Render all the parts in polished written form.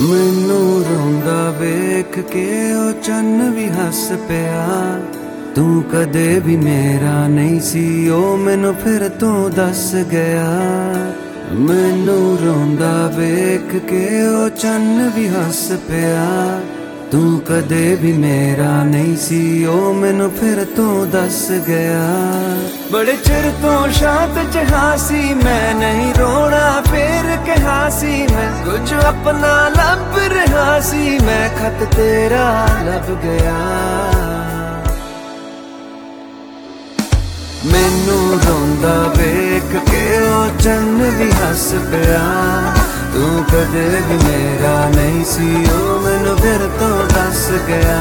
मैनू रोंदा वेख के ओ चन्न भी हस पिया। तू कदे भी मेरा नहीं सी ओ मैनू फिर तू दस गया। मैनू रोंदा वेख के ओ चन्न भी हस पिया। तू कदे भी मेरा नहीं सी ओ मैनू फिर तू दस गया। बड़े चिर तो शांत जहा सी मैं नहीं रोना फिर कहा सी मैं कुछ अपना लब रहा सी मैं खत तेरा लब गया। मैनू रोंदा वेख के ओ चन्न भी हस पिया। तू कदे भी मेरा नहीं सी ओ मैनू फिर तो दस गया।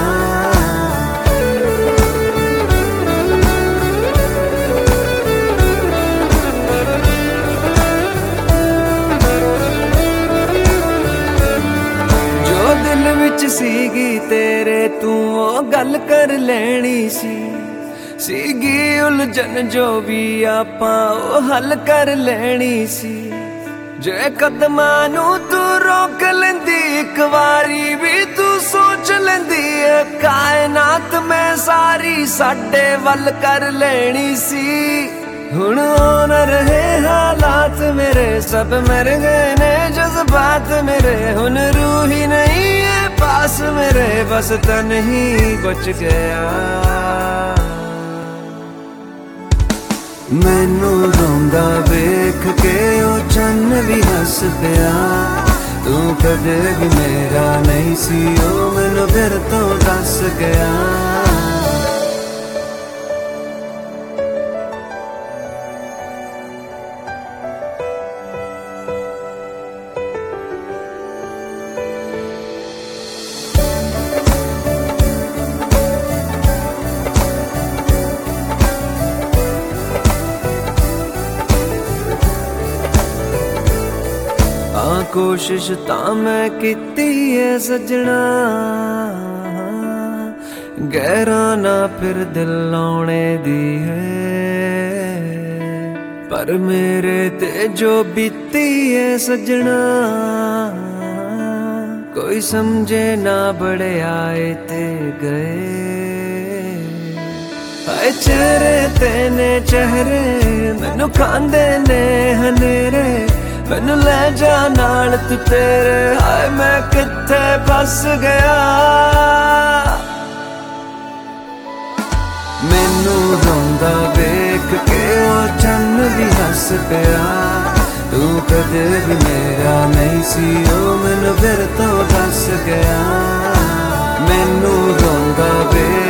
जो दिल विच सीगी तेरे तू ओ गल कर लेनी सीगी उलझन जो भी आपां ओ हल कर लेनी सी। जे कदमां नू तू रोक लेंदी एक वारी भी तू सोच लेंदी कायनात में सारी साडे वल कर लेनी सी। हुण ओ न रहे हालात मेरे सब मर गए ने जज्बात मेरे हुण रूह ही नहीं है पास मेरे बस तन ही बच गया। मैनू रोंदा वेख के ओ चन्न भी हस पिया। तू कदे भी मेरा नहीं सी ओ मैनू फिर तो दस गया। कोशिश तां मैं कीती है सजना गहरा ना फिर दिल लाने दी है। पर मेरे ते जो बीती है सजना कोई समझे ना बड़े आए ते गए। हाय चेहरे तेने चेहरे मैनू खांदे ने हनेरे मैनू ले जा नाल तू तेरे हाय मैं किथे फस गया। मैनू रोंदा वेख के ओ चन्न भी हस पिया। तू कदे भी मेरा नहीं सी ओ मैनू फिर तो दस गया। मैनू रोंदा वेख